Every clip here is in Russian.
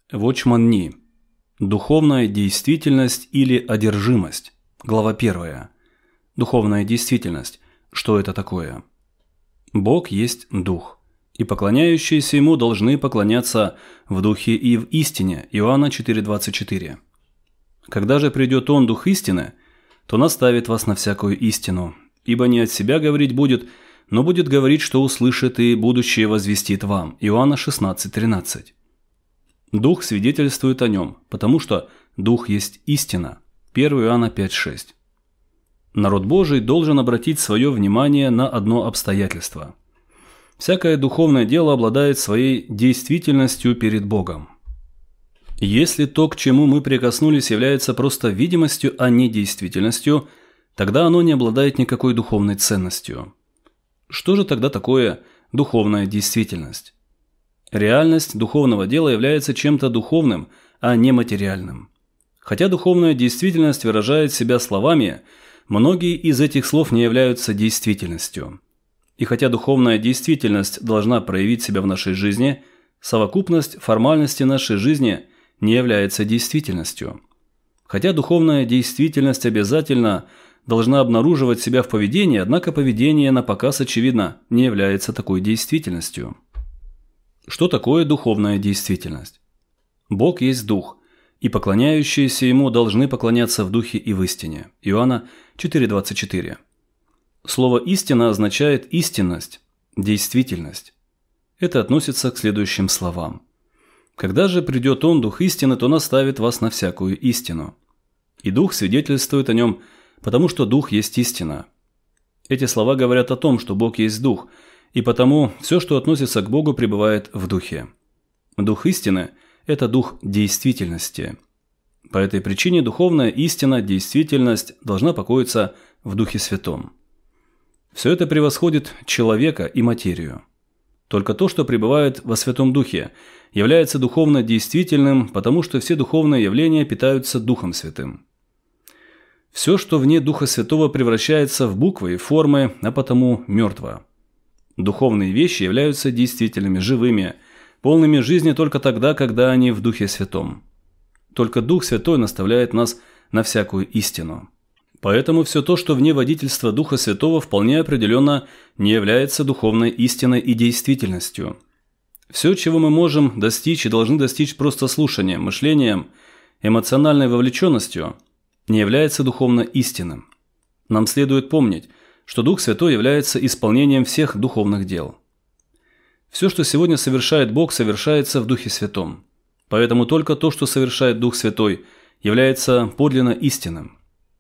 Watchman Nee. Духовная действительность или одержимость. Глава 1. Духовная действительность. Что это такое? Бог есть Дух, и поклоняющиеся Ему должны поклоняться в Духе и в истине. Иоанна 4:24. Когда же придет Он, Дух истины, то наставит вас на всякую истину, ибо не от себя говорить будет, но будет говорить, что услышит, и будущее возвестит вам. Иоанна 16:13. Дух свидетельствует о Нем, потому что Дух есть истина. 1 Иоанна 5:6. Народ Божий должен обратить свое внимание на одно обстоятельство. Всякое духовное дело обладает своей действительностью перед Богом. Если то, к чему мы прикоснулись, является просто видимостью, а не действительностью, тогда оно не обладает никакой духовной ценностью. Что же тогда такое духовная действительность? Реальность духовного дела является чем-то духовным, а не материальным. Хотя духовная действительность выражает себя словами, многие из этих слов не являются действительностью. И хотя духовная действительность должна проявить себя в нашей жизни, совокупность формальности нашей жизни не является действительностью. Хотя духовная действительность обязательно должна обнаруживать себя в поведении, однако поведение напоказ, очевидно, не является такой действительностью. Что такое духовная действительность? Бог есть Дух, и поклоняющиеся Ему должны поклоняться в Духе и в истине. Иоанна 4:24. Слово «истина» означает истинность, действительность. Это относится к следующим словам. «Когда же придет Он, Дух истины, то наставит вас на всякую истину. И Дух свидетельствует о Нем, потому что Дух есть истина». Эти слова говорят о том, что Бог есть Дух, и потому все, что относится к Богу, пребывает в Духе. Дух истины – это Дух действительности. По этой причине духовная истина, действительность должна покоиться в Духе Святом. Все это превосходит человека и материю. Только то, что пребывает во Святом Духе, является духовно действительным, потому что все духовные явления питаются Духом Святым. Все, что вне Духа Святого, превращается в буквы и формы, а потому мертво. Духовные вещи являются действительными, живыми, полными жизни только тогда, когда они в Духе Святом. Только Дух Святой наставляет нас на всякую истину. Поэтому все то, что вне водительства Духа Святого, вполне определенно не является духовной истиной и действительностью. Все, чего мы можем достичь и должны достичь просто слушанием, мышлением, эмоциональной вовлеченностью, не является духовно истинным. Нам следует помнить, что Дух Святой является исполнением всех духовных дел. Все, что сегодня совершает Бог, совершается в Духе Святом. Поэтому только то, что совершает Дух Святой, является подлинно истинным.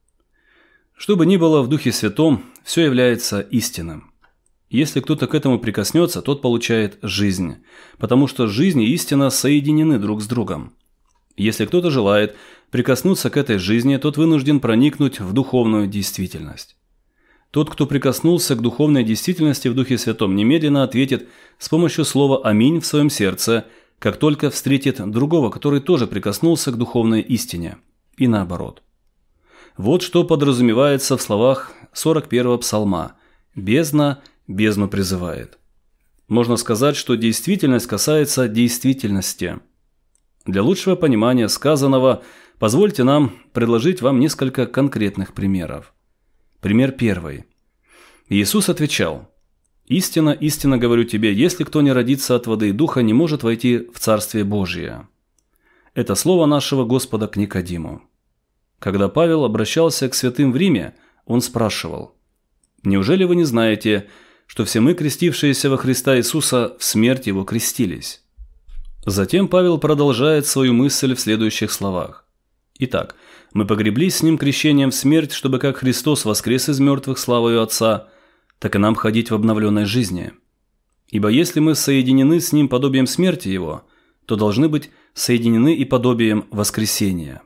Что бы ни было в Духе Святом, все является истинным. Если кто-то к этому прикоснется, тот получает жизнь, потому что жизнь и истина соединены друг с другом. Если кто-то желает прикоснуться к этой жизни, тот вынужден проникнуть в духовную действительность. Тот, кто прикоснулся к духовной действительности в Духе Святом, немедленно ответит с помощью слова «Аминь» в своем сердце, как только встретит другого, который тоже прикоснулся к духовной истине. И наоборот. Вот что подразумевается в словах 41-го псалма «Бездна бездну призывает». Можно сказать, что действительность касается действительности. Для лучшего понимания сказанного позвольте нам предложить вам несколько конкретных примеров. Пример 1. Иисус отвечал: «Истинно, истинно говорю тебе, если кто не родится от воды и духа, не может войти в Царствие Божие». Это слово нашего Господа к Никодиму. Когда Павел обращался к святым в Риме, он спрашивал: «Неужели вы не знаете, что все мы, крестившиеся во Христа Иисуса, в смерть Его крестились?» Затем Павел продолжает свою мысль в следующих словах. «Итак, мы погреблись с Ним крещением в смерть, чтобы как Христос воскрес из мертвых славою Отца, так и нам ходить в обновленной жизни. Ибо если мы соединены с Ним подобием смерти Его, то должны быть соединены и подобием воскресения».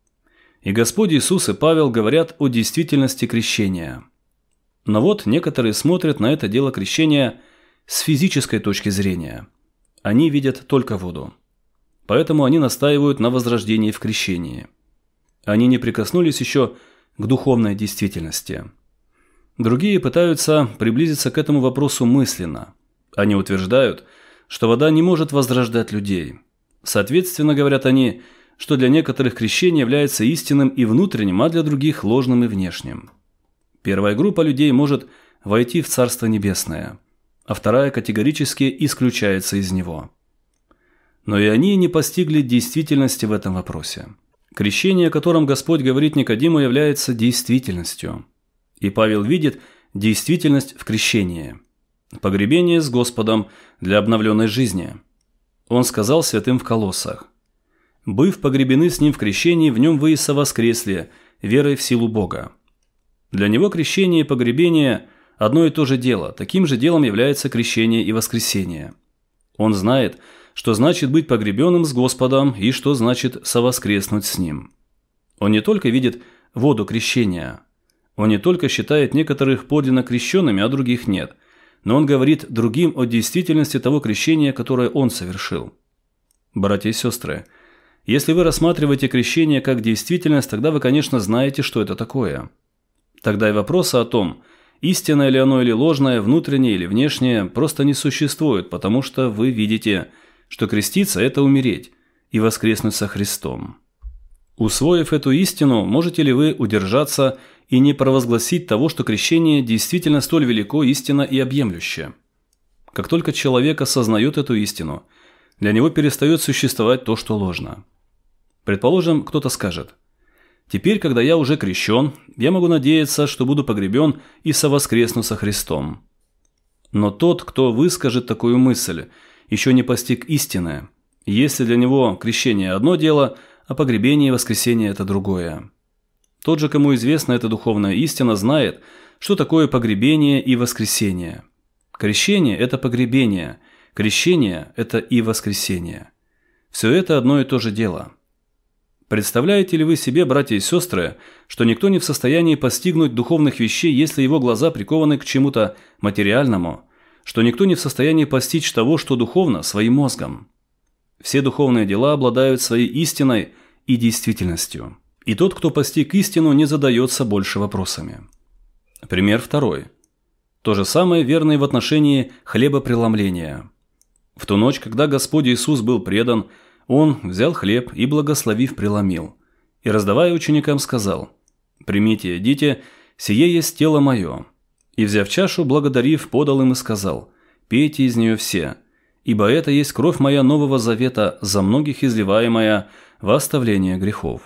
И Господь Иисус и Павел говорят о действительности крещения. Но вот некоторые смотрят на это дело крещения с физической точки зрения. Они видят только воду. Поэтому они настаивают на возрождении в крещении. Они не прикоснулись еще к духовной действительности. Другие пытаются приблизиться к этому вопросу мысленно. Они утверждают, что вода не может возрождать людей. Соответственно, говорят они, что для некоторых крещение является истинным и внутренним, а для других – ложным и внешним. Первая группа людей может войти в Царство Небесное, а вторая категорически исключается из него. Но и они не постигли действительности в этом вопросе. Крещение, о котором Господь говорит Никодиму, является действительностью. И Павел видит действительность в крещении. Погребение с Господом для обновленной жизни. Он сказал святым в Колоссах: «Быв погребены с Ним в крещении, в Нем вы и совоскресли, верой в силу Бога». Для него крещение и погребение – одно и то же дело. Таким же делом является крещение и воскресение. Он знает, что значит быть погребенным с Господом и что значит совоскреснуть с Ним. Он не только видит воду крещения, он не только считает некоторых подлинно крещенными, а других нет, но он говорит другим о действительности того крещения, которое он совершил. Братья и сестры, если вы рассматриваете крещение как действительность, тогда вы, конечно, знаете, что это такое. Тогда и вопроса о том, истинное ли оно или ложное, внутреннее или внешнее, просто не существует, потому что вы видите, что креститься – это умереть и воскреснуть со Христом. Усвоив эту истину, можете ли вы удержаться и не провозгласить того, что крещение действительно столь велико, истинно и объемлюще? Как только человек осознает эту истину, для него перестает существовать то, что ложно. Предположим, кто-то скажет: «Теперь, когда я уже крещен, я могу надеяться, что буду погребен и совоскресну со Христом». Но тот, кто выскажет такую мысль, еще не постиг истины, если для него крещение – одно дело, а погребение и воскресение – это другое. Тот же, кому известна эта духовная истина, знает, что такое погребение и воскресение. Крещение – это погребение, крещение – это и воскресение. Все это одно и то же дело. Представляете ли вы себе, братья и сестры, что никто не в состоянии постигнуть духовных вещей, если его глаза прикованы к чему-то материальному, что никто не в состоянии постичь того, что духовно, своим мозгом? Все духовные дела обладают своей истиной и действительностью. И тот, кто постиг истину, не задается больше вопросами. Пример второй. То же самое верно и в отношении хлебопреломления. В ту ночь, когда Господь Иисус был предан, Он взял хлеб и, благословив, преломил. И, раздавая ученикам, сказал: «Примите, едите, сие есть тело мое». И, взяв чашу, благодарив, подал им и сказал: «Пейте из нее все, ибо это есть кровь моя нового завета, за многих изливаемая во оставление грехов.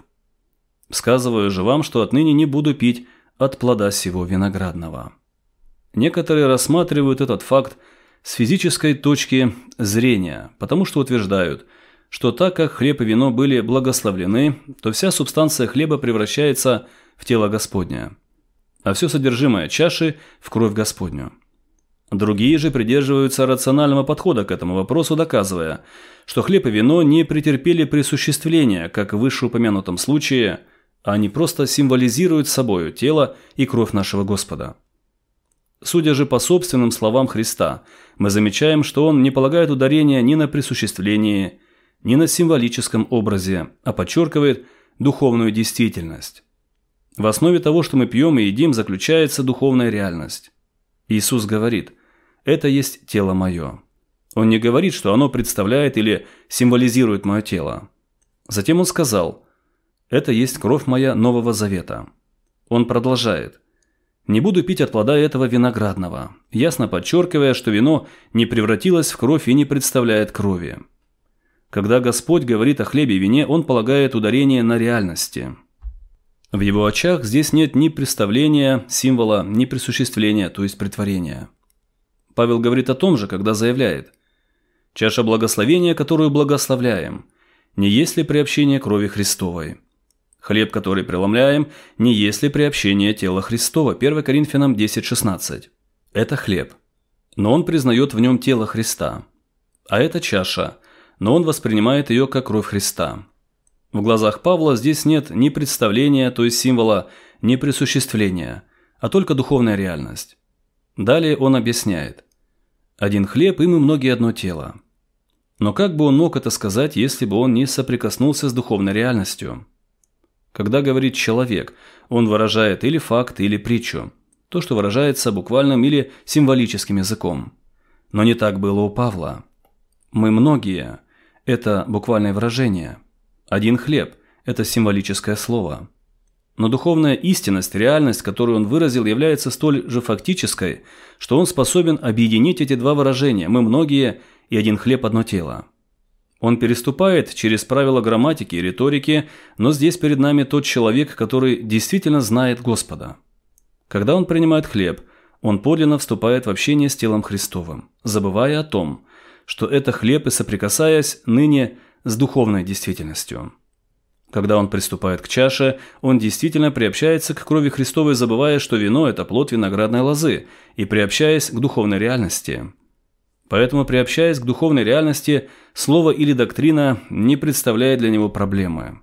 Сказываю же вам, что отныне не буду пить от плода сего виноградного». Некоторые рассматривают этот факт с физической точки зрения, потому что утверждают, что так как хлеб и вино были благословлены, то вся субстанция хлеба превращается в тело Господне, а все содержимое чаши – в кровь Господню. Другие же придерживаются рационального подхода к этому вопросу, доказывая, что хлеб и вино не претерпели присуществления, как в вышеупомянутом случае, а они просто символизируют собою тело и кровь нашего Господа. Судя же по собственным словам Христа, мы замечаем, что Он не полагает ударения ни на присуществлении, ни на символическом образе, а подчеркивает духовную действительность. В основе того, что мы пьем и едим, заключается духовная реальность. Иисус говорит: «Это есть тело мое». Он не говорит, что оно представляет или символизирует мое тело. Затем Он сказал: «Это есть кровь моя нового завета». Он продолжает: «Не буду пить от плода этого виноградного», ясно подчеркивая, что вино не превратилось в кровь и не представляет крови. Когда Господь говорит о хлебе и вине, Он полагает ударение на реальности. В Его очах здесь нет ни представления, символа, ни присуществления, то есть претворения. Павел говорит о том же, когда заявляет: «Чаша благословения, которую благословляем, не есть ли приобщение крови Христовой? Хлеб, который преломляем, не есть ли приобщение тела Христова?» 1 Коринфянам 10:16. Это хлеб, но он признает в нем тело Христа. А это чаша, но он воспринимает ее как кровь Христа. В глазах Павла здесь нет ни представления, то есть символа, ни присуществления, а только духовная реальность. Далее он объясняет: «Один хлеб, им и многие одно тело». Но как бы он мог это сказать, если бы он не соприкоснулся с духовной реальностью? Когда говорит человек, он выражает или факт, или притчу, то, что выражается буквальным или символическим языком. Но не так было у Павла. «Мы многие» – это буквальное выражение. Один хлеб – это символическое слово. Но духовная истинность, реальность, которую он выразил, является столь же фактической, что он способен объединить эти два выражения «мы многие» и «один хлеб, одно тело». Он переступает через правила грамматики и риторики, но здесь перед нами тот человек, который действительно знает Господа. Когда он принимает хлеб, он подлинно вступает в общение с телом Христовым, забывая о том, что это хлеб и соприкасаясь ныне с духовной действительностью. Когда он приступает к чаше, он действительно приобщается к крови Христовой, забывая, что вино – это плод виноградной лозы, и приобщаясь к духовной реальности. Поэтому, приобщаясь к духовной реальности, слово или доктрина не представляет для него проблемы.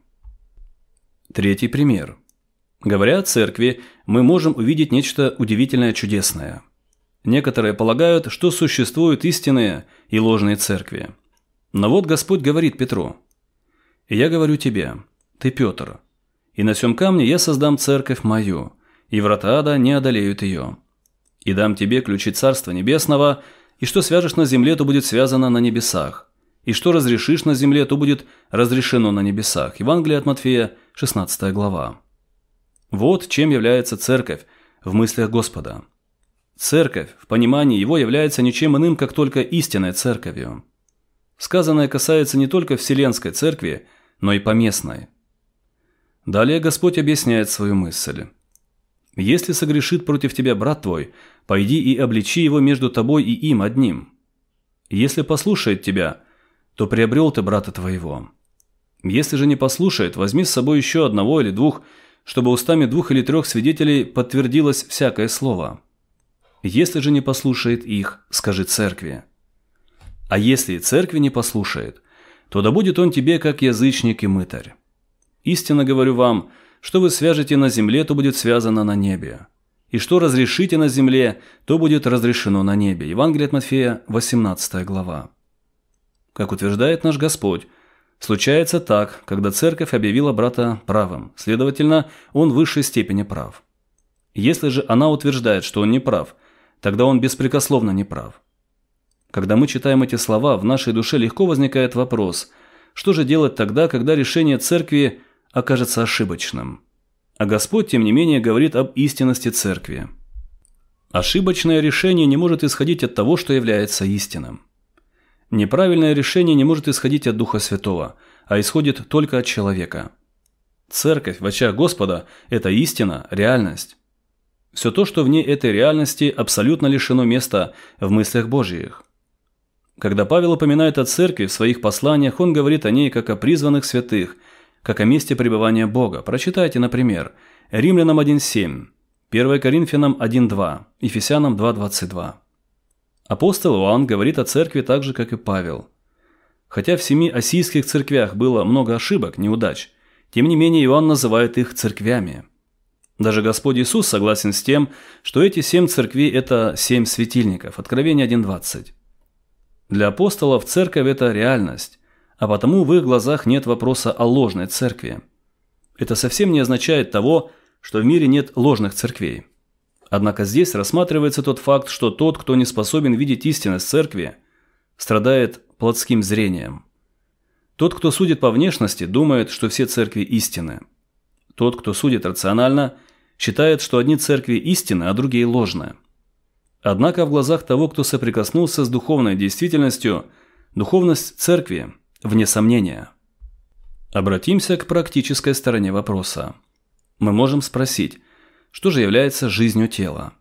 Третий пример. Говоря о церкви, мы можем увидеть нечто удивительное, чудесное. Некоторые полагают, что существуют истинные и ложные церкви. Но вот Господь говорит Петру: «Я говорю тебе, ты Петр, и на сем камне я создам церковь мою, и врата ада не одолеют ее. И дам тебе ключи Царства Небесного, и что свяжешь на земле, то будет связано на небесах, и что разрешишь на земле, то будет разрешено на небесах». Евангелие от Матфея, 16 глава. Вот чем является церковь в мыслях Господа. Церковь в понимании его является ничем иным, как только истинной церковью. Сказанное касается не только Вселенской церкви, но и поместной. Далее Господь объясняет свою мысль. «Если согрешит против тебя брат твой, пойди и обличи его между тобой и им одним. Если послушает тебя, то приобрел ты брата твоего. Если же не послушает, возьми с собой еще одного или двух, чтобы устами 2 или 3 свидетелей подтвердилось всякое слово. Если же не послушает их, скажи церкви. А если и церкви не послушает, то да будет он тебе как язычник и мытарь. Истинно говорю вам, что вы свяжете на земле, то будет связано на небе. И что разрешите на земле, то будет разрешено на небе». Евангелие от Матфея, 18 глава. Как утверждает наш Господь, случается так, когда церковь объявила брата правым, следовательно, он в высшей степени прав. Если же она утверждает, что он не прав, тогда он беспрекословно не прав. Когда мы читаем эти слова, в нашей душе легко возникает вопрос: что же делать тогда, когда решение церкви окажется ошибочным? А Господь, тем не менее, говорит об истинности церкви. Ошибочное решение не может исходить от того, что является истинным. Неправильное решение не может исходить от Духа Святого, а исходит только от человека. Церковь в очах Господа – это истина, реальность. Все то, что вне этой реальности, абсолютно лишено места в мыслях Божьих. Когда Павел упоминает о церкви в своих посланиях, он говорит о ней как о призванных святых, как о месте пребывания Бога. Прочитайте, например, Римлянам 1:7, 1 Коринфянам 1:2, Ефесянам 2:22. Апостол Иоанн говорит о церкви так же, как и Павел. Хотя в 7 ассийских церквях было много ошибок, неудач, тем не менее Иоанн называет их церквями. Даже Господь Иисус согласен с тем, что эти 7 церквей – это 7 светильников. Откровение 1:20. Для апостолов церковь – это реальность, а потому в их глазах нет вопроса о ложной церкви. Это совсем не означает того, что в мире нет ложных церквей. Однако здесь рассматривается тот факт, что тот, кто не способен видеть истинность церкви, страдает плотским зрением. Тот, кто судит по внешности, думает, что все церкви истинны. Тот, кто судит рационально, считает, что одни церкви истинны, а другие ложны. Однако в глазах того, кто соприкоснулся с духовной действительностью, духовность церкви вне сомнения. Обратимся к практической стороне вопроса. Мы можем спросить, что же является жизнью тела?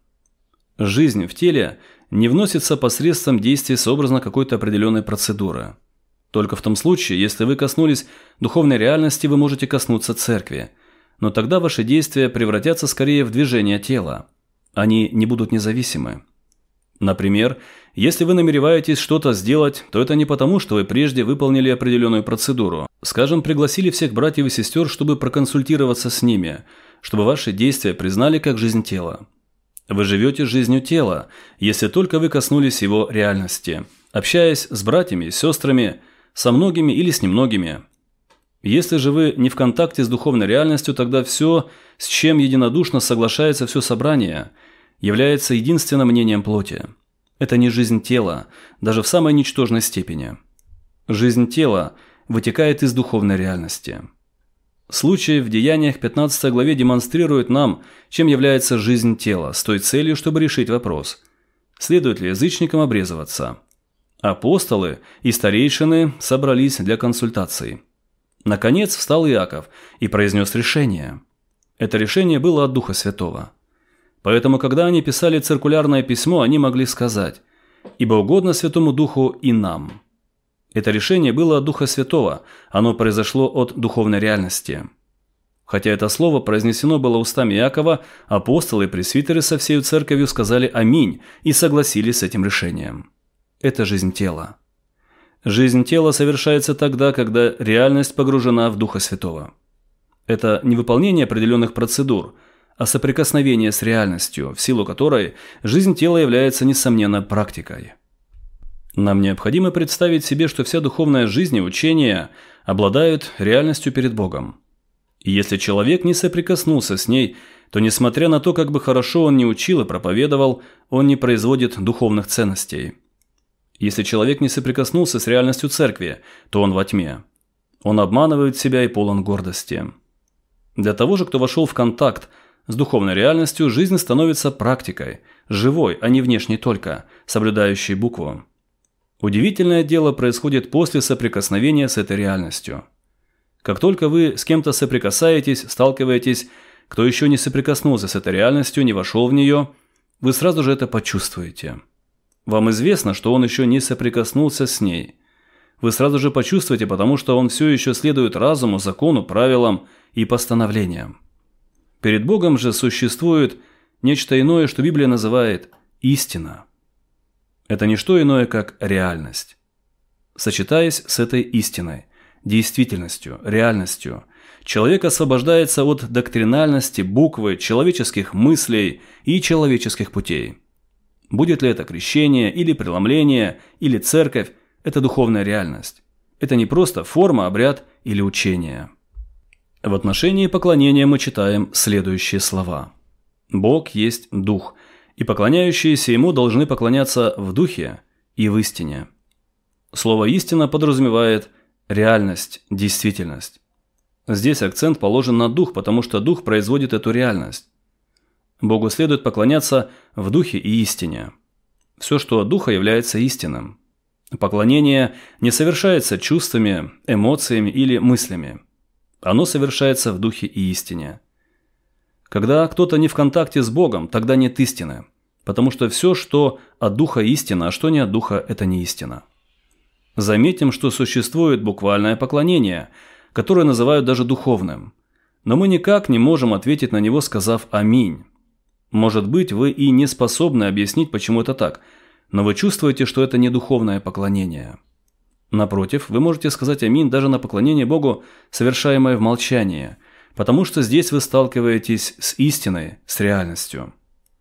Жизнь в теле не вносится посредством действия сообразно какой-то определенной процедуры. Только в том случае, если вы коснулись духовной реальности, вы можете коснуться церкви, но тогда ваши действия превратятся скорее в движение тела. Они не будут независимы. Например, если вы намереваетесь что-то сделать, то это не потому, что вы прежде выполнили определенную процедуру. Скажем, пригласили всех братьев и сестер, чтобы проконсультироваться с ними, чтобы ваши действия признали как жизнь тела. Вы живете жизнью тела, если только вы коснулись его реальности, общаясь с братьями и сестрами, со многими или с немногими. Если же вы не в контакте с духовной реальностью, тогда все, с чем единодушно соглашается все собрание, является единственным мнением плоти. Это не жизнь тела, даже в самой ничтожной степени. Жизнь тела вытекает из духовной реальности. Случай в Деяниях 15 главе демонстрирует нам, чем является жизнь тела, с той целью, чтобы решить вопрос, следует ли язычникам обрезываться. Апостолы и старейшины собрались для консультаций. Наконец встал Иаков и произнес решение. Это решение было от Духа Святого. Поэтому, когда они писали циркулярное письмо, они могли сказать: «Ибо угодно Святому Духу и нам». Это решение было от Духа Святого, оно произошло от духовной реальности. Хотя это слово произнесено было устами Иакова, апостолы и пресвитеры со всею церковью сказали «Аминь» и согласились с этим решением. Это жизнь тела. Жизнь тела совершается тогда, когда реальность погружена в Духа Святого. Это не выполнение определенных процедур, а соприкосновение с реальностью, в силу которой жизнь тела является, несомненно, практикой. Нам необходимо представить себе, что вся духовная жизнь и учение обладают реальностью перед Богом. И если человек не соприкоснулся с ней, то, несмотря на то, как бы хорошо он ни учил и проповедовал, он не производит духовных ценностей. Если человек не соприкоснулся с реальностью церкви, то он во тьме. Он обманывает себя и полон гордости. Для того же, кто вошел в контакт с духовной реальностью, жизнь становится практикой, живой, а не внешней только, соблюдающей букву. Удивительное дело происходит после соприкосновения с этой реальностью. Как только вы с кем-то соприкасаетесь, сталкиваетесь, кто еще не соприкоснулся с этой реальностью, не вошел в нее, вы сразу же это почувствуете. Вам известно, что он еще не соприкоснулся с ней. Вы сразу же почувствуете, потому что он все еще следует разуму, закону, правилам и постановлениям. Перед Богом же существует нечто иное, что Библия называет истина. Это не что иное, как реальность. Сочетаясь с этой истиной, действительностью, реальностью, человек освобождается от доктринальности, буквы, человеческих мыслей и человеческих путей. Будет ли это крещение, или преломление, или церковь, это духовная реальность. Это не просто форма, обряд или учение. В отношении поклонения мы читаем следующие слова. «Бог есть Дух, и поклоняющиеся Ему должны поклоняться в Духе и в истине». Слово «истина» подразумевает реальность, действительность. Здесь акцент положен на Дух, потому что Дух производит эту реальность. Богу следует поклоняться в Духе и истине. Все, что от Духа, является истинным. Поклонение не совершается чувствами, эмоциями или мыслями. Оно совершается в Духе и истине. Когда кто-то не в контакте с Богом, тогда нет истины, потому что все, что от Духа истина, а что не от Духа, это не истина. Заметим, что существует буквальное поклонение, которое называют даже духовным, но мы никак не можем ответить на него, сказав «Аминь». Может быть, вы и не способны объяснить, почему это так, но вы чувствуете, что это не духовное поклонение. Напротив, вы можете сказать «Аминь» даже на поклонение Богу, совершаемое в молчании, потому что здесь вы сталкиваетесь с истиной, с реальностью.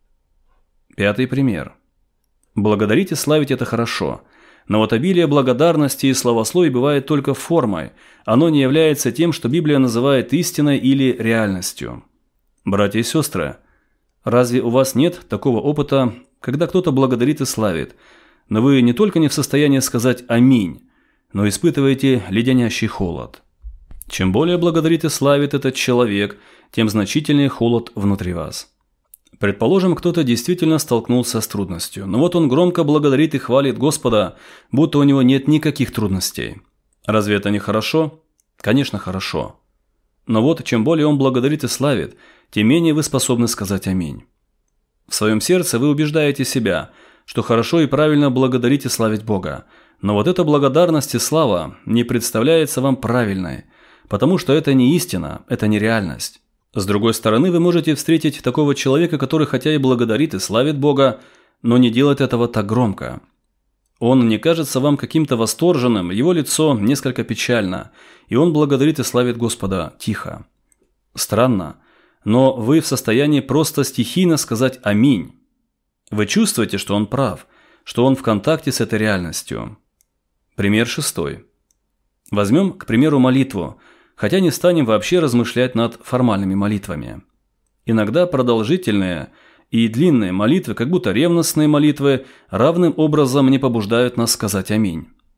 Пятый пример. Благодарить и славить – это хорошо, но вот обилие благодарности и славословий бывает только формой, оно не является тем, что Библия называет истиной или реальностью. Братья и сестры, разве у вас нет такого опыта, когда кто-то благодарит и славит, но вы не только не в состоянии сказать «Аминь», но испытываете леденящий холод? Чем более благодарит и славит этот человек, тем значительнее холод внутри вас. Предположим, кто-то действительно столкнулся с трудностью, но вот он громко благодарит и хвалит Господа, будто у него нет никаких трудностей. Разве это не хорошо? Конечно, хорошо. Но вот чем более он благодарит и славит, тем менее вы способны сказать «Аминь». В своем сердце вы убеждаете себя, что хорошо и правильно благодарить и славить Бога, но вот эта благодарность и слава не представляется вам правильной, потому что это не истина, это не реальность. С другой стороны, вы можете встретить такого человека, который хотя и благодарит и славит Бога, но не делает этого так громко. Он не кажется вам каким-то восторженным, его лицо несколько печально, и он благодарит и славит Господа тихо. Странно, но вы в состоянии просто стихийно сказать «Аминь». Вы чувствуете, что он прав, что он в контакте с этой реальностью. Пример 6. Возьмем, к примеру, молитву, хотя не станем вообще размышлять над формальными молитвами. Иногда продолжительные и длинные молитвы, как будто ревностные молитвы, равным образом не побуждают нас сказать «Аминь».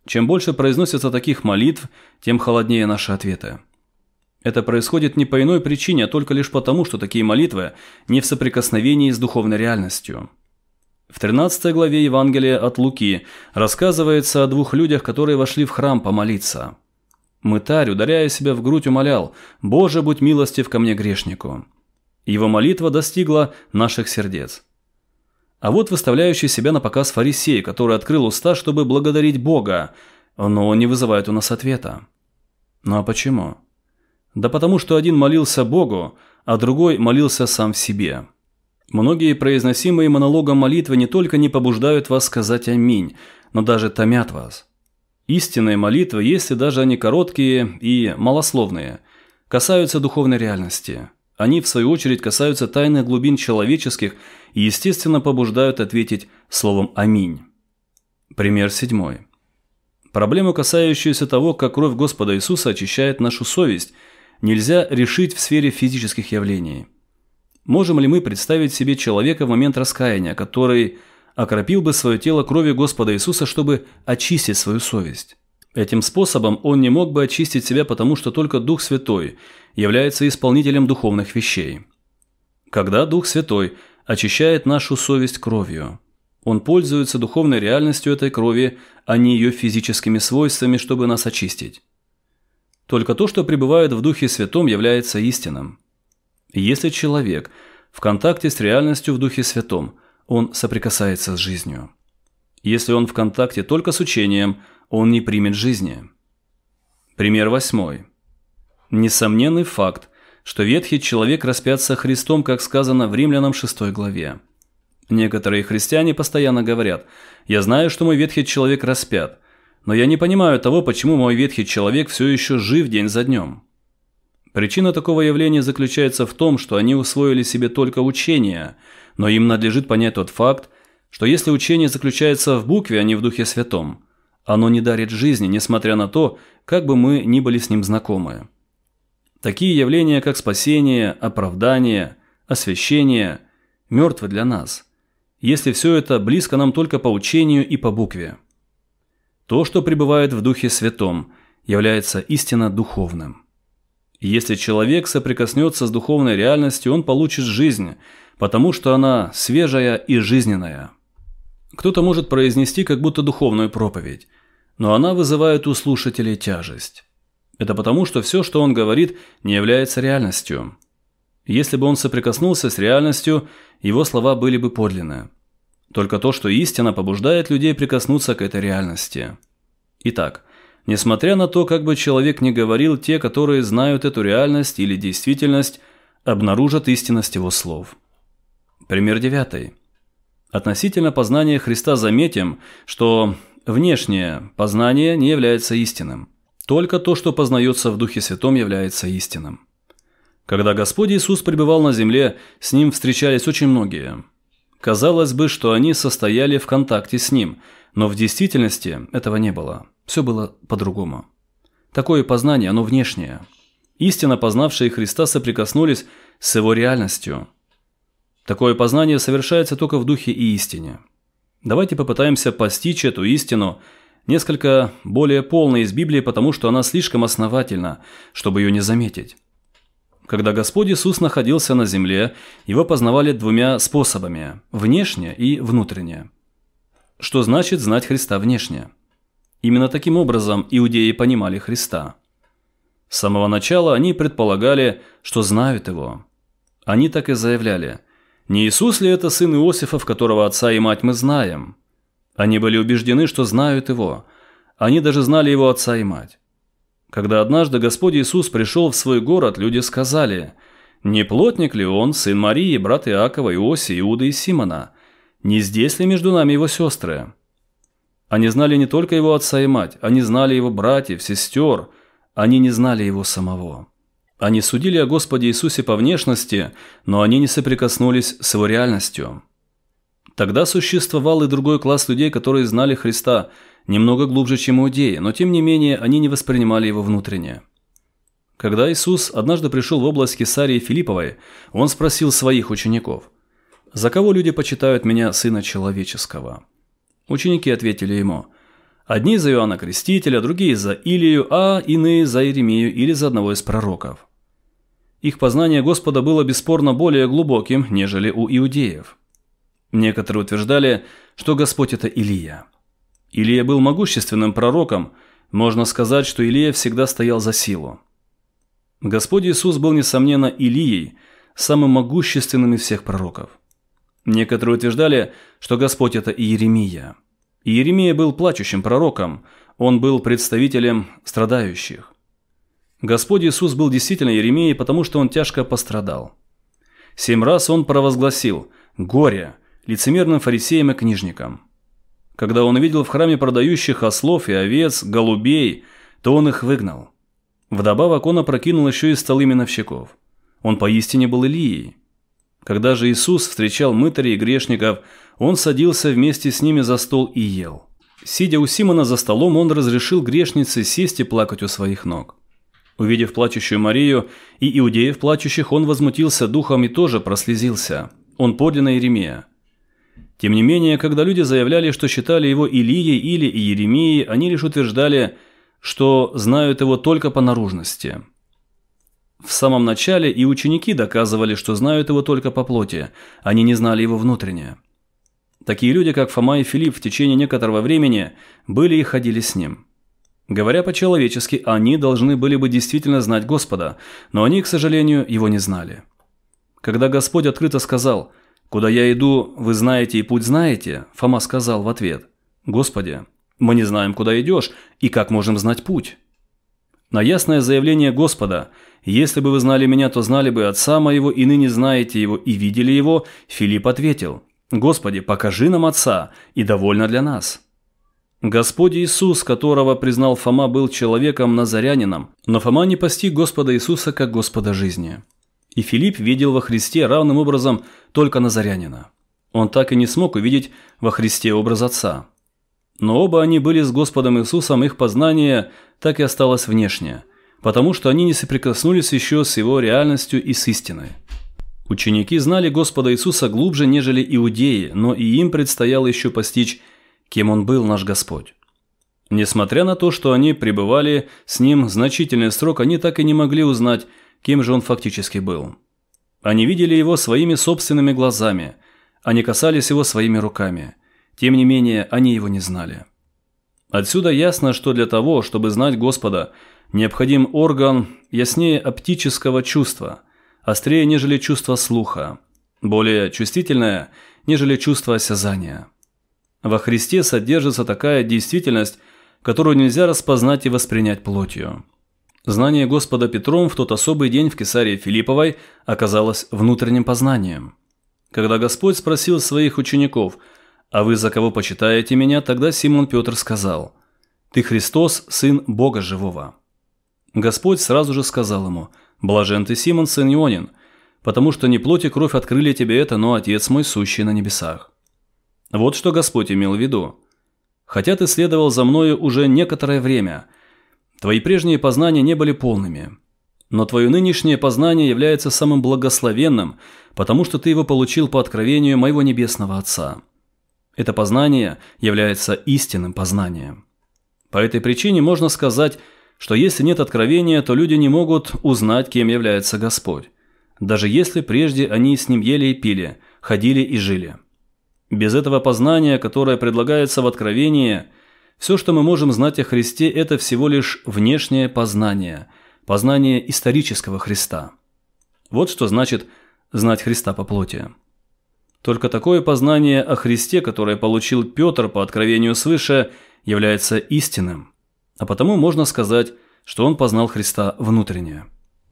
Чем больше произносится таких молитв, тем холоднее наши ответы. Это происходит не по иной причине, а только лишь потому, что такие молитвы не в соприкосновении с духовной реальностью. В 13 главе Евангелия от Луки рассказывается о двух людях, которые вошли в храм помолиться. Мытарь, ударяя себя в грудь, умолял: «Боже, будь милостив ко мне, грешнику». Его молитва достигла наших сердец. А вот выставляющий себя на показ фарисей, который открыл уста, чтобы благодарить Бога, но не вызывает у нас ответа. Ну а почему? Да потому что один молился Богу, а другой молился сам в себе. Многие произносимые монологом молитвы не только не побуждают вас сказать «Аминь», но даже томят вас. Истинные молитвы, если даже они короткие и малословные, касаются духовной реальности. Они, в свою очередь, касаются тайных глубин человеческих и, естественно, побуждают ответить словом «Аминь». Пример 7. Проблему, касающуюся того, как кровь Господа Иисуса очищает нашу совесть, нельзя решить в сфере физических явлений. Можем ли мы представить себе человека в момент раскаяния, который окропил бы свое тело кровью Господа Иисуса, чтобы очистить свою совесть? Этим способом он не мог бы очистить себя, потому что только Дух Святой является исполнителем духовных вещей. Когда Дух Святой очищает нашу совесть кровью, Он пользуется духовной реальностью этой крови, а не ее физическими свойствами, чтобы нас очистить. Только то, что пребывает в Духе Святом, является истинным. Если человек в контакте с реальностью в Духе Святом, он соприкасается с жизнью. Если он в контакте только с учением, он не примет жизни. Пример 8. Несомненный факт, что ветхий человек распят со Христом, как сказано в Римлянам 6 главе. Некоторые христиане постоянно говорят: «Я знаю, что мой ветхий человек распят, но я не понимаю того, почему мой ветхий человек все еще жив день за днем». Причина такого явления заключается в том, что они усвоили себе только учение, но им надлежит понять тот факт, что если учение заключается в букве, а не в Духе Святом, оно не дарит жизни, несмотря на то, как бы мы ни были с ним знакомы. Такие явления, как спасение, оправдание, освящение, мертвы для нас, если все это близко нам только по учению и по букве. То, что пребывает в Духе Святом, является истинно духовным. Если человек соприкоснется с духовной реальностью, он получит жизнь, потому что она свежая и жизненная. Кто-то может произнести как будто духовную проповедь, но она вызывает у слушателей тяжесть. Это потому, что все, что он говорит, не является реальностью. Если бы он соприкоснулся с реальностью, его слова были бы подлинны. Только то, что истина побуждает людей прикоснуться к этой реальности. Итак, несмотря на то, как бы человек ни говорил, те, которые знают эту реальность или действительность, обнаружат истинность его слов. Пример 9. Относительно познания Христа заметим, что внешнее познание не является истинным. Только то, что познается в Духе Святом, является истинным. Когда Господь Иисус пребывал на земле, с Ним встречались очень многие. Казалось бы, что они состояли в контакте с Ним, но в действительности этого не было. Все было по-другому. Такое познание, оно внешнее. Истинно познавшие Христа соприкоснулись с Его реальностью. Такое познание совершается только в Духе и истине. Давайте попытаемся постичь эту истину несколько более полно из Библии, потому что она слишком основательна, чтобы ее не заметить. Когда Господь Иисус находился на земле, Его познавали двумя способами – внешне и внутренне. Что значит знать Христа внешне? Именно таким образом иудеи понимали Христа. С самого начала они предполагали, что знают Его. Они так и заявляли: «Не Иисус ли это сын Иосифов, которого отца и мать мы знаем?» Они были убеждены, что знают Его. Они даже знали Его отца и мать. Когда однажды Господь Иисус пришел в свой город, люди сказали: «Не плотник ли он, сын Марии, брат Иакова, Иосии, Иуды и Симона? Не здесь ли между нами его сестры?» Они знали не только его отца и мать, они знали его братьев, сестер, они не знали его самого. Они судили о Господе Иисусе по внешности, но они не соприкоснулись с его реальностью. Тогда существовал и другой класс людей, которые знали Христа немного глубже, чем иудеи, но тем не менее они не воспринимали его внутренне. Когда Иисус однажды пришел в область Кесарии Филипповой, он спросил своих учеников: «За кого люди почитают меня, Сына Человеческого?» Ученики ответили ему: Одни за Иоанна Крестителя, другие за Илию, а иные за Иеремию или за одного из пророков. Их познание Господа было бесспорно более глубоким, нежели у иудеев. Некоторые утверждали, что Господь – это Илия. Илия был могущественным пророком, можно сказать, что Илия всегда стоял за силу. Господь Иисус был, несомненно, Илией, самым могущественным из всех пророков. Некоторые утверждали, что Господь – это Иеремия. Иеремия был плачущим пророком, он был представителем страдающих. Господь Иисус был действительно Иеремией, потому что он тяжко пострадал. 7 раз он провозгласил «Горе!» лицемерным фарисеям и книжникам. Когда он увидел в храме продающих ослов и овец, голубей, то он их выгнал. Вдобавок он опрокинул еще и столы миновщиков. Он поистине был Илией. Когда же Иисус встречал мытарей и грешников, он садился вместе с ними за стол и ел. Сидя у Симона за столом, он разрешил грешнице сесть и плакать у своих ног. Увидев плачущую Марию и иудеев плачущих, он возмутился духом и тоже прослезился. Он подлинно Иеремия. Тем не менее, когда люди заявляли, что считали его Илией или Иеремией, они лишь утверждали, что знают его только по наружности. В самом начале и ученики доказывали, что знают его только по плоти, они не знали его внутренне. Такие люди, как Фома и Филипп, в течение некоторого времени были и ходили с ним. Говоря по-человечески, они должны были бы действительно знать Господа, но они, к сожалению, его не знали. Когда Господь открыто сказал «Куда я иду, вы знаете и путь знаете», Фома сказал в ответ «Господи, мы не знаем, куда идешь, и как можем знать путь?» На ясное заявление Господа «Если бы вы знали меня, то знали бы Отца моего, и ныне знаете его и видели его», Филипп ответил «Господи, покажи нам Отца, и довольно для нас». Господь Иисус, которого признал Фома, был человеком-назарянином, но Фома не постиг Господа Иисуса как Господа жизни. И Филипп видел во Христе равным образом только назарянина. Он так и не смог увидеть во Христе образ Отца. Но оба они были с Господом Иисусом, их познание так и осталось внешне, потому что они не соприкоснулись еще с его реальностью и с истиной. Ученики знали Господа Иисуса глубже, нежели иудеи, но и им предстояло еще постичь, кем Он был, наш Господь. Несмотря на то, что они пребывали с Ним значительный срок, они так и не могли узнать, кем же Он фактически был. Они видели Его своими собственными глазами, они касались Его своими руками. Тем не менее, они Его не знали. Отсюда ясно, что для того, чтобы знать Господа, необходим орган яснее оптического чувства, острее, нежели чувство слуха, более чувствительное, нежели чувство осязания. Во Христе содержится такая действительность, которую нельзя распознать и воспринять плотью. Знание Господа Петром в тот особый день в Кесарии Филипповой оказалось внутренним познанием. Когда Господь спросил своих учеников «А вы за кого почитаете меня?», тогда Симон Петр сказал «Ты Христос, Сын Бога Живого». Господь сразу же сказал ему «Блажен ты, Симон, сын Ионин, потому что не плоть и кровь открыли тебе это, но Отец мой, сущий на небесах». Вот что Господь имел в виду. «Хотя ты следовал за мною уже некоторое время, твои прежние познания не были полными, но твое нынешнее познание является самым благословенным, потому что ты его получил по откровению моего небесного Отца. Это познание является истинным познанием. По этой причине можно сказать, что если нет откровения, то люди не могут узнать, кем является Господь, даже если прежде они с Ним ели и пили, ходили и жили. Без этого познания, которое предлагается в Откровении, все, что мы можем знать о Христе, это всего лишь внешнее познание, познание исторического Христа. Вот что значит знать Христа по плоти. Только такое познание о Христе, которое получил Петр по откровению свыше, является истинным, а потому можно сказать, что он познал Христа внутренне.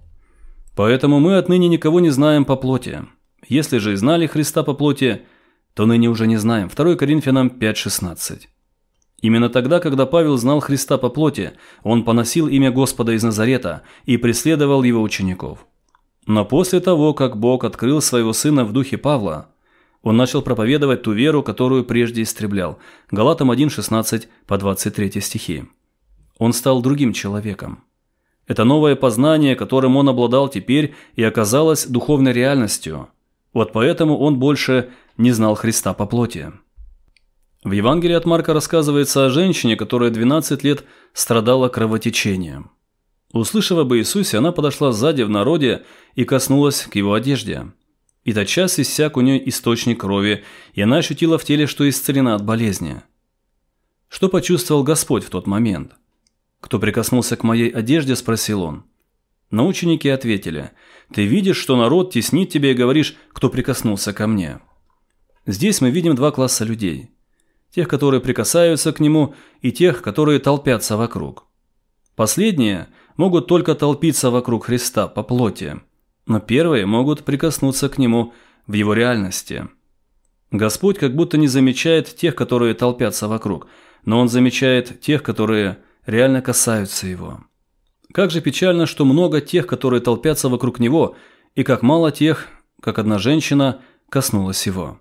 Поэтому мы отныне никого не знаем по плоти. Если же и знали Христа по плоти, то ныне уже не знаем. 2 Коринфянам 5:16. Именно тогда, когда Павел знал Христа по плоти, он поносил имя Господа из Назарета и преследовал его учеников. Но после того, как Бог открыл своего Сына в духе Павла, он начал проповедовать ту веру, которую прежде истреблял. Галатам 1:16 по 23 стихи. Он стал другим человеком. Это новое познание, которым он обладал теперь, и оказалось духовной реальностью. Вот поэтому он больше не знал Христа по плоти. В Евангелии от Марка рассказывается о женщине, которая 12 лет страдала кровотечением. Услышав об Иисусе, она подошла сзади в народе и коснулась к его одежде. И тотчас иссяк у нее источник крови, и она ощутила в теле, что исцелена от болезни. Что почувствовал Господь в тот момент? «Кто прикоснулся к моей одежде?» – спросил он. Но ученики ответили: «Ты видишь, что народ теснит тебя, и говоришь, кто прикоснулся ко мне». Здесь мы видим два класса людей. Тех, которые прикасаются к нему, и тех, которые толпятся вокруг. Последние могут только толпиться вокруг Христа по плоти, но первые могут прикоснуться к нему в его реальности. Господь как будто не замечает тех, которые толпятся вокруг, но он замечает тех, которые реально касаются его. Как же печально, что много тех, которые толпятся вокруг него, и как мало тех, как одна женщина, коснулась его.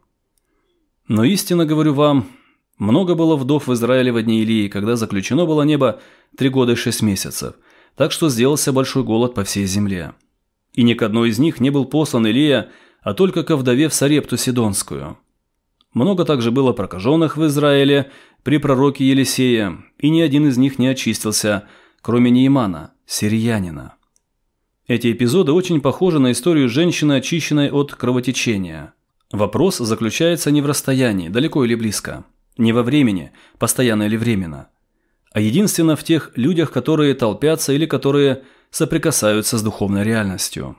Но истинно говорю вам, много было вдов в Израиле в дни Илии, когда заключено было небо 3 года и 6 месяцев, так что сделался большой голод по всей земле. И ни к одной из них не был послан Илия, а только ко вдове в Сарепту Сидонскую. Много также было прокаженных в Израиле при пророке Елисея, и ни один из них не очистился, кроме Неимана, сириянина. Эти эпизоды очень похожи на историю женщины, очищенной от кровотечения. Вопрос заключается не в расстоянии, далеко или близко, не во времени, постоянно или временно, а единственно в тех людях, которые толпятся или которые соприкасаются с духовной реальностью.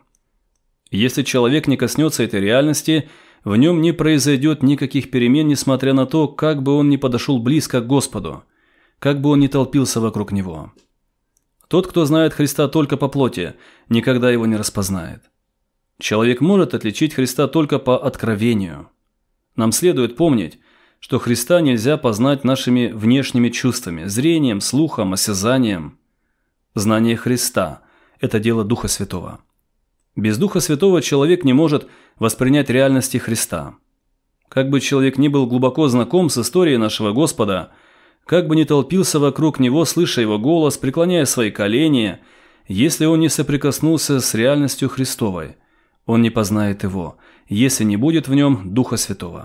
Если человек не коснется этой реальности, в нем не произойдет никаких перемен, несмотря на то, как бы он ни подошел близко к Господу, как бы он ни толпился вокруг Него. Тот, кто знает Христа только по плоти, никогда его не распознает. Человек может отличить Христа только по откровению. Нам следует помнить, что Христа нельзя познать нашими внешними чувствами, зрением, слухом, осязанием. Знание Христа – это дело Духа Святого. Без Духа Святого человек не может воспринять реальности Христа. Как бы человек ни был глубоко знаком с историей нашего Господа, как бы ни толпился вокруг Него, слыша Его голос, преклоняя свои колени, если он не соприкоснулся с реальностью Христовой, он не познает Его, если не будет в нем Духа Святого.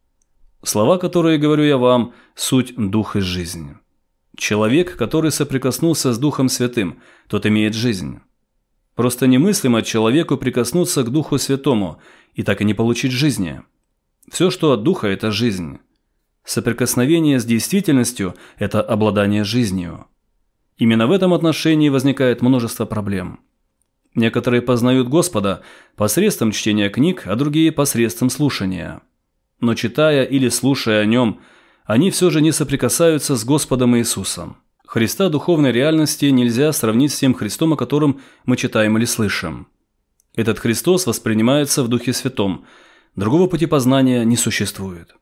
Слова, которые говорю я вам, суть дух и жизнь. Человек, который соприкоснулся с Духом Святым, тот имеет жизнь. Просто немыслимо человеку прикоснуться к Духу Святому и так и не получить жизни. Все, что от Духа – это жизнь. Соприкосновение с действительностью – это обладание жизнью. Именно в этом отношении возникает множество проблем. Некоторые познают Господа посредством чтения книг, а другие – посредством слушания. Но читая или слушая о Нем, они все же не соприкасаются с Господом Иисусом. Христа духовной реальности нельзя сравнить с тем Христом, о котором мы читаем или слышим. Этот Христос воспринимается в Духе Святом, другого пути познания не существует.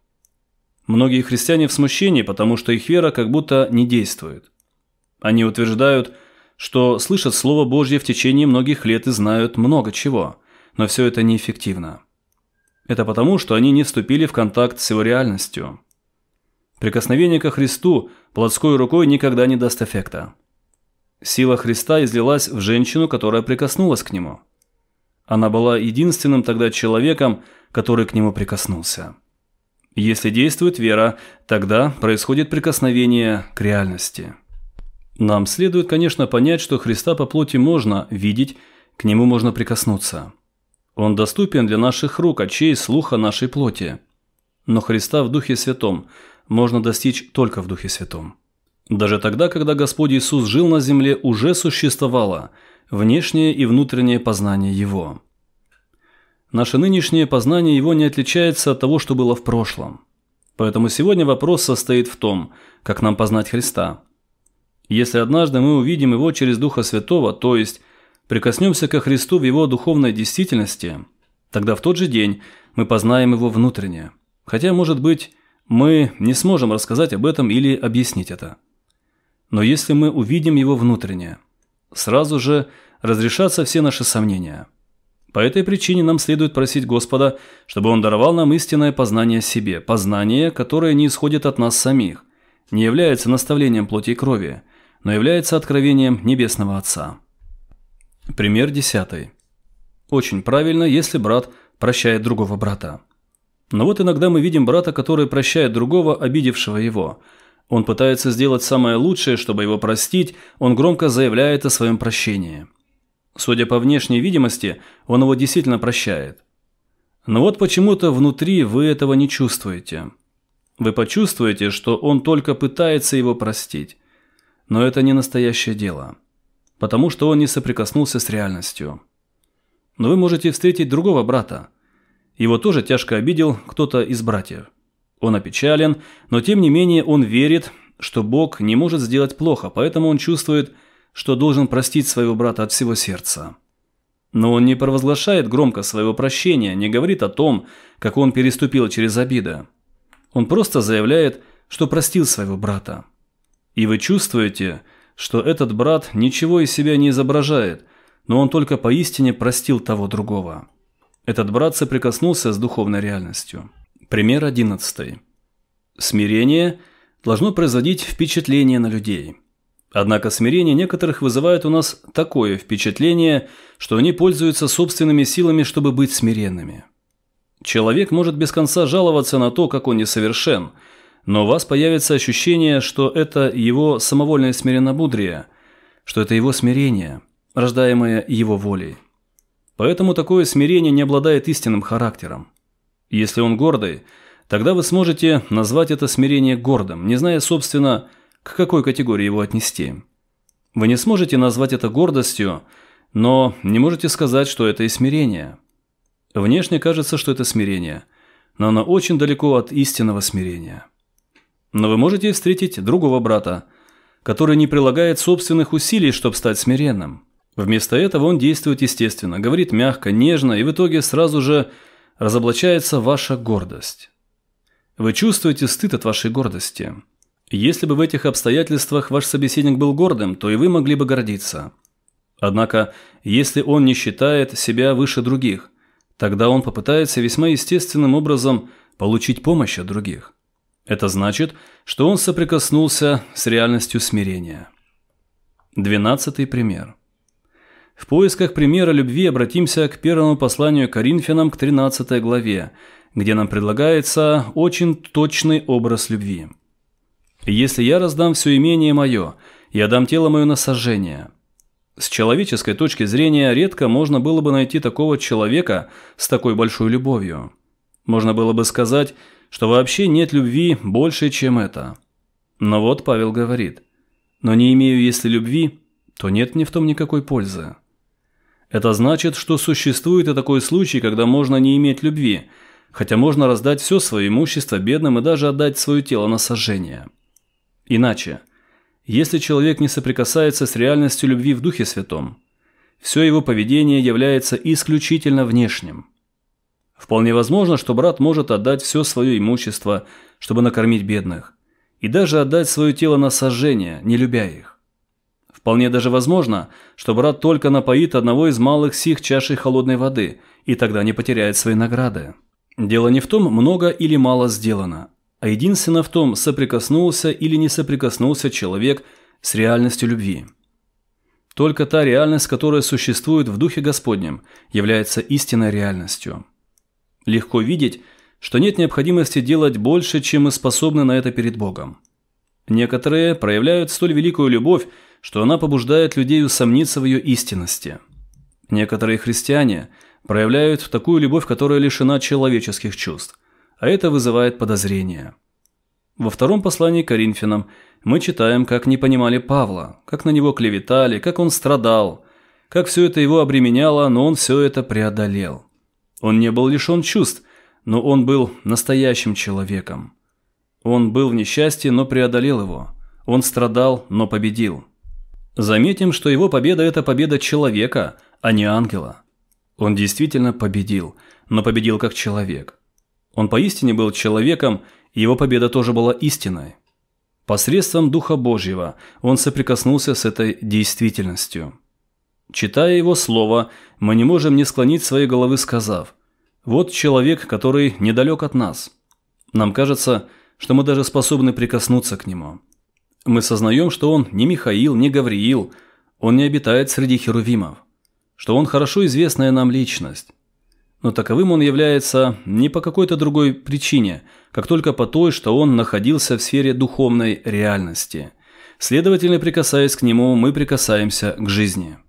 Многие христиане в смущении, потому что их вера как будто не действует. Они утверждают, что слышат Слово Божье в течение многих лет и знают много чего, но все это неэффективно. Это потому, что они не вступили в контакт с Его реальностью. Прикосновение ко Христу плотской рукой никогда не даст эффекта. Сила Христа излилась в женщину, которая прикоснулась к Нему. Она была единственным тогда человеком, который к Нему прикоснулся. Если действует вера, тогда происходит прикосновение к реальности. Нам следует, конечно, понять, что Христа по плоти можно видеть, к Нему можно прикоснуться. Он доступен для наших рук, очей, слуха нашей плоти. Но Христа в Духе Святом можно достичь только в Духе Святом. Даже тогда, когда Господь Иисус жил на земле, уже существовало внешнее и внутреннее познание Его. Наше нынешнее познание Его не отличается от того, что было в прошлом. Поэтому сегодня вопрос состоит в том, как нам познать Христа. Если однажды мы увидим Его через Духа Святого, то есть прикоснемся ко Христу в Его духовной действительности, тогда в тот же день мы познаем Его внутренне. Хотя, может быть, мы не сможем рассказать об этом или объяснить это. Но если мы увидим Его внутренне, сразу же разрешатся все наши сомнения. По этой причине нам следует просить Господа, чтобы Он даровал нам истинное познание о себе, познание, которое не исходит от нас самих, не является наставлением плоти и крови, но является откровением Небесного Отца. Пример 10. Очень правильно, если брат прощает другого брата. Но вот иногда мы видим брата, который прощает другого, обидевшего его. Он пытается сделать самое лучшее, чтобы его простить, он громко заявляет о своем прощении. Судя по внешней видимости, он его действительно прощает. Но вот почему-то внутри вы этого не чувствуете. Вы почувствуете, что он только пытается его простить. Но это не настоящее дело, потому что он не соприкоснулся с реальностью. Но вы можете встретить другого брата. Его тоже тяжко обидел кто-то из братьев. Он опечален, но тем не менее он верит, что Бог не может сделать плохо, поэтому он чувствует, что должен простить своего брата от всего сердца. Но он не провозглашает громко своего прощения, не говорит о том, как он переступил через обиды. Он просто заявляет, что простил своего брата. И вы чувствуете, что этот брат ничего из себя не изображает, но он только поистине простил того другого. Этот брат соприкоснулся с духовной реальностью. Пример 11. Смирение должно производить впечатление на людей. Однако смирение некоторых вызывает у нас такое впечатление, что они пользуются собственными силами, чтобы быть смиренными. Человек может без конца жаловаться на то, как он несовершен, но у вас появится ощущение, что это его самовольное смиреннобудрие, что это его смирение, рождаемое его волей. Поэтому такое смирение не обладает истинным характером. Если он гордый, тогда вы сможете назвать это смирение гордым, не зная, собственно, к какой категории его отнести. Вы не сможете назвать это гордостью, но не можете сказать, что это и смирение. Внешне кажется, что это смирение, но оно очень далеко от истинного смирения. Но вы можете встретить другого брата, который не прилагает собственных усилий, чтобы стать смиренным. Вместо этого он действует естественно, говорит мягко, нежно, и в итоге сразу же разоблачается ваша гордость. Вы чувствуете стыд от вашей гордости. Если бы в этих обстоятельствах ваш собеседник был гордым, то и вы могли бы гордиться. Однако, если он не считает себя выше других, тогда он попытается весьма естественным образом получить помощь от других. Это значит, что он соприкоснулся с реальностью смирения. 12 пример. В поисках примера любви обратимся к первому посланию Коринфянам к 13 главе, где нам предлагается очень точный образ любви. «Если я раздам все имение мое, я дам тело мое на сожжение». С человеческой точки зрения редко можно было бы найти такого человека с такой большой любовью. Можно было бы сказать, что вообще нет любви больше, чем это. Но вот Павел говорит: «Но не имею, если любви, то нет мне в том никакой пользы». Это значит, что существует и такой случай, когда можно не иметь любви, хотя можно раздать все свое имущество бедным и даже отдать свое тело на сожжение. Иначе, если человек не соприкасается с реальностью любви в Духе Святом, все его поведение является исключительно внешним. Вполне возможно, что брат может отдать все свое имущество, чтобы накормить бедных, и даже отдать свое тело на сожжение, не любя их. Вполне даже возможно, что брат только напоит одного из малых сих чашей холодной воды, и тогда не потеряет свои награды. Дело не в том, много или мало сделано, а единственно в том, соприкоснулся или не соприкоснулся человек с реальностью любви. Только та реальность, которая существует в Духе Господнем, является истинной реальностью. Легко видеть, что нет необходимости делать больше, чем мы способны на это перед Богом. Некоторые проявляют столь великую любовь, что она побуждает людей усомниться в ее истинности. Некоторые христиане проявляют такую любовь, которая лишена человеческих чувств, а это вызывает подозрения. Во втором послании к Коринфянам мы читаем, как не понимали Павла, как на него клеветали, как он страдал, как все это его обременяло, но он все это преодолел. Он не был лишен чувств, но он был настоящим человеком. Он был в несчастье, но преодолел его. Он страдал, но победил. Заметим, что его победа – это победа человека, а не ангела. Он действительно победил, но победил как человек. Он поистине был человеком, и его победа тоже была истинной. Посредством Духа Божьего он соприкоснулся с этой действительностью. Читая его слово, мы не можем не склонить своей головы, сказав: «Вот человек, который недалек от нас». Нам кажется, что мы даже способны прикоснуться к нему. Мы сознаем, что он не Михаил, не Гавриил, он не обитает среди херувимов, что он хорошо известная нам личность. Но таковым он является не по какой-то другой причине, как только по той, что он находился в сфере духовной реальности. Следовательно, прикасаясь к нему, мы прикасаемся к жизни.